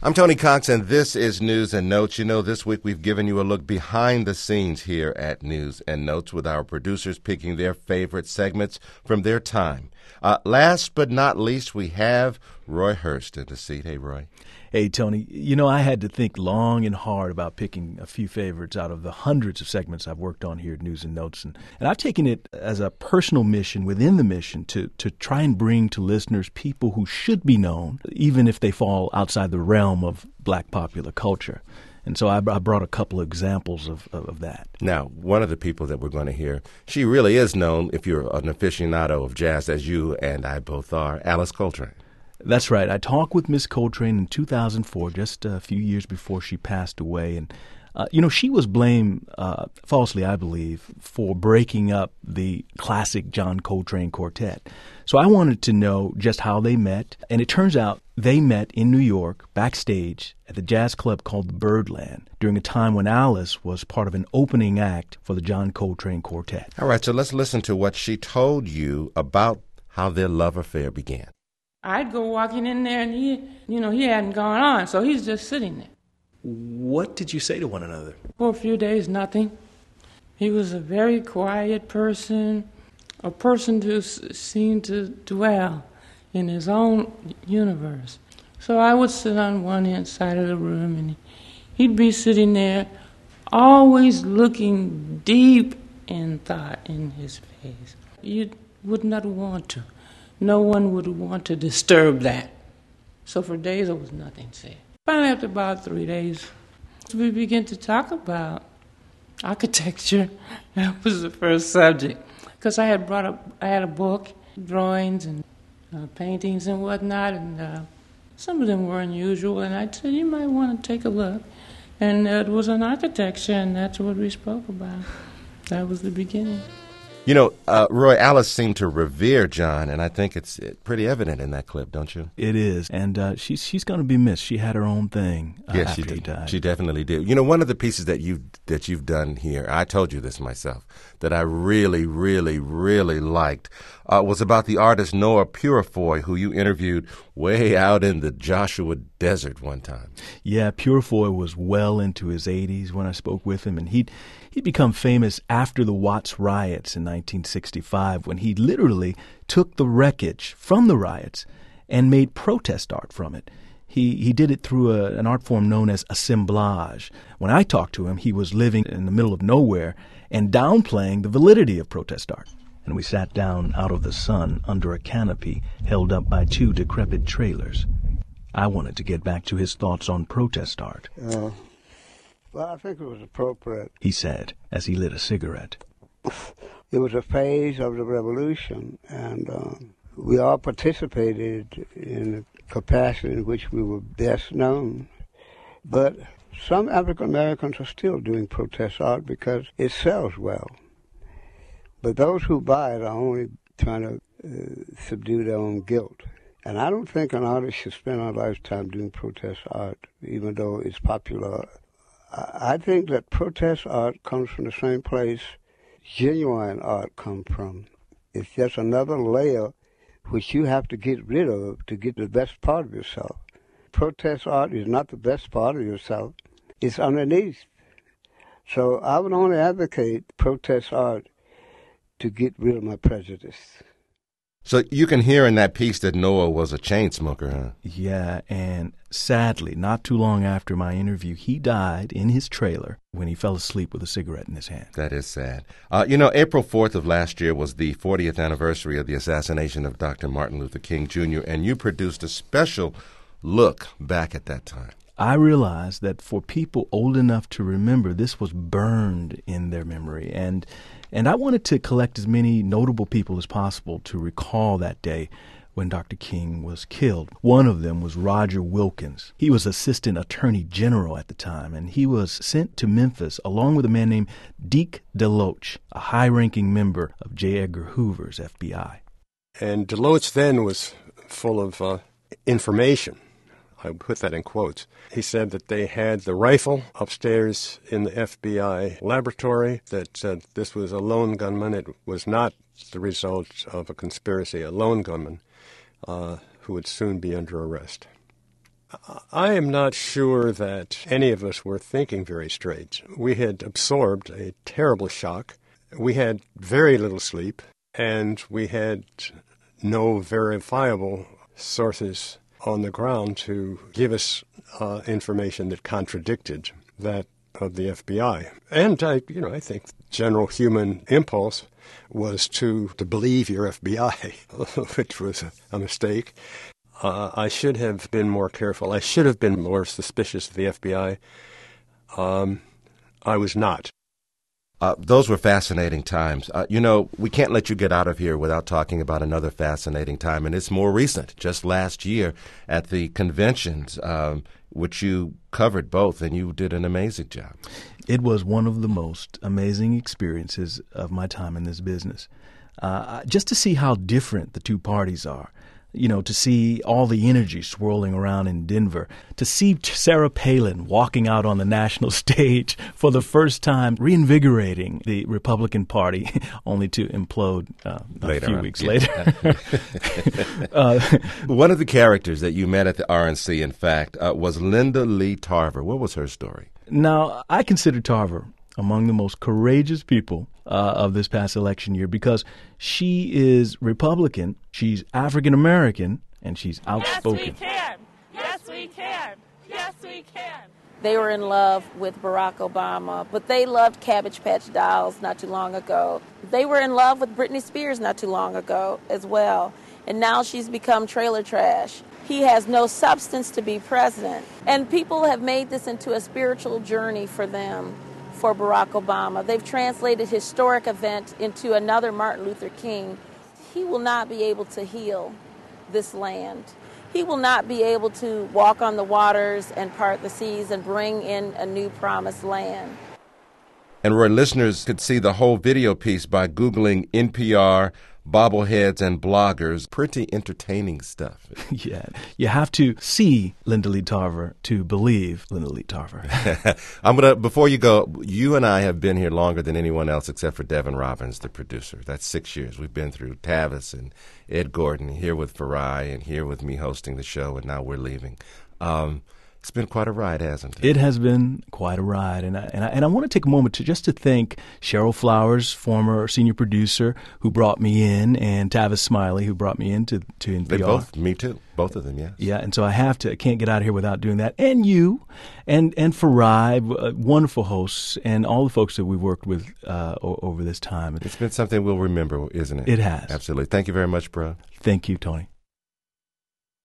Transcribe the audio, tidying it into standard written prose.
I'm Tony Cox, and this is News and Notes. You know, this week we've given you a look behind the scenes here at News and Notes with our producers picking their favorite segments from their time. Last but not least, we have Roy Hurst in the seat. Hey, Roy. Hey, Tony. You know, I had to think long and hard about picking a few favorites out of the hundreds of segments I've worked on here at News and Notes. And I've taken it as a personal mission within the mission to try and bring to listeners people who should be known, even if they fall outside the realm of black popular culture. And so I brought a couple of examples of that. Now, one of the people that we're going to hear, she really is known, if you're an aficionado of jazz, as you and I both are, Alice Coltrane. That's right. I talked with Miss Coltrane in 2004, just a few years before she passed away. And, she was blamed, falsely, I believe, for breaking up the classic John Coltrane Quartet. So I wanted to know just how they met. And it turns out they met in New York, backstage, at the jazz club called the Birdland, during a time when Alice was part of an opening act for the John Coltrane Quartet. All right, so let's listen to what she told you about how their love affair began. I'd go walking in there, and he hadn't gone on, so he's just sitting there. What did you say to one another? For a few days, nothing. He was a very quiet person, a person who seemed to dwell in his own universe. So I would sit on one side of the room, and he'd be sitting there, always looking deep in thought in his face. You would not want to. No one would want to disturb that. So for days there was nothing said. Finally, after about 3 days, we began to talk about architecture. That was the first subject. Because I had a book, drawings and paintings and whatnot, and some of them were unusual, and I said, you might want to take a look. And it was an architecture, and that's what we spoke about. That was the beginning. You know, Roy, Alice seemed to revere John, and I think it's pretty evident in that clip, don't you? It is, and she's going to be missed. She had her own thing yes, after she did. he died. She definitely did. You know, one of the pieces that you've done here, I told you this myself, that I really, really, really liked, was about the artist Noah Purifoy, who you interviewed way out in the Joshua Desert one time. Yeah, Purifoy was well into his 80s when I spoke with him, and he'd become famous after the Watts riots in 1965, when he literally took the wreckage from the riots and made protest art from it. He did it through an art form known as assemblage. When I talked to him, he was living in the middle of nowhere and downplaying the validity of protest art. And we sat down out of the sun under a canopy held up by 2 decrepit trailers. I wanted to get back to his thoughts on protest art. Well, I think it was appropriate, he said as he lit a cigarette. It was a phase of the revolution, and we all participated in the capacity in which we were best known. But some African Americans are still doing protest art because it sells well. But those who buy it are only trying to subdue their own guilt. And I don't think an artist should spend a lifetime doing protest art, even though it's popular. I think that protest art comes from the same place genuine art comes from. It's just another layer which you have to get rid of to get the best part of yourself. Protest art is not the best part of yourself. It's underneath. So I would only advocate protest art to get rid of my prejudice. So you can hear in that piece that Noah was a chain smoker, huh? Yeah, and sadly, not too long after my interview, he died in his trailer when he fell asleep with a cigarette in his hand. That is sad. April 4th of last year was the 40th anniversary of the assassination of Dr. Martin Luther King, Jr., and you produced a special look back at that time. I realized that for people old enough to remember, this was burned in their memory, and I wanted to collect as many notable people as possible to recall that day when Dr. King was killed. One of them was Roger Wilkins. He was Assistant Attorney General at the time, and he was sent to Memphis along with a man named Deke DeLoach, a high-ranking member of J. Edgar Hoover's FBI. And DeLoach then was full of information. I put that in quotes. He said that they had the rifle upstairs in the FBI laboratory, that this was a lone gunman. It was not the result of a conspiracy, a lone gunman who would soon be under arrest. I am not sure that any of us were thinking very straight. We had absorbed a terrible shock. We had very little sleep, and we had no verifiable sources on the ground to give us information that contradicted that of the FBI. And I think general human impulse was to believe your FBI, which was a mistake. I should have been more careful. I should have been more suspicious of the FBI. I was not. Those were fascinating times. We can't let you get out of here without talking about another fascinating time, and it's more recent, just last year at the conventions, which you covered both, and you did an amazing job. It was one of the most amazing experiences of my time in this business. Just to see how different the two parties are. To see all the energy swirling around in Denver, to see Sarah Palin walking out on the national stage for the first time, reinvigorating the Republican Party, only to implode a few weeks later. One of the characters that you met at the RNC, in fact, was Linda Lee Tarver. What was her story? Now, I consider Tarver among the most courageous people of this past election year because she is Republican, she's African American, and she's outspoken. Yes, we can. Yes, we can. Yes, we can. They were in love with Barack Obama, but they loved Cabbage Patch Dolls not too long ago. They were in love with Britney Spears not too long ago as well. And now she's become trailer trash. He has no substance to be president. And people have made this into a spiritual journey for them. For Barack Obama. They've translated historic event into another Martin Luther King. He will not be able to heal this land. He will not be able to walk on the waters and part the seas and bring in a new promised land. And Roy, listeners could see the whole video piece by Googling NPR, bobbleheads, and bloggers. Pretty entertaining stuff. Yeah. You have to see Linda Lee Tarver to believe Linda Lee Tarver. Before you go, you and I have been here longer than anyone else except for Devin Robbins, the producer. That's 6 years. We've been through Tavis and Ed Gordon, here with Farai, and here with me hosting the show, and now we're leaving. It's been quite a ride, hasn't it? It has been quite a ride, and I want to take a moment to thank Cheryl Flowers, former senior producer, who brought me in, and Tavis Smiley, who brought me in to NPR. Me too, both of them, yes. Yeah, and so I can't get out of here without doing that. And you, and Farai, wonderful hosts, and all the folks that we've worked with over this time. It's been something we'll remember, isn't it? It has. Absolutely. Thank you very much, bro. Thank you, Tony.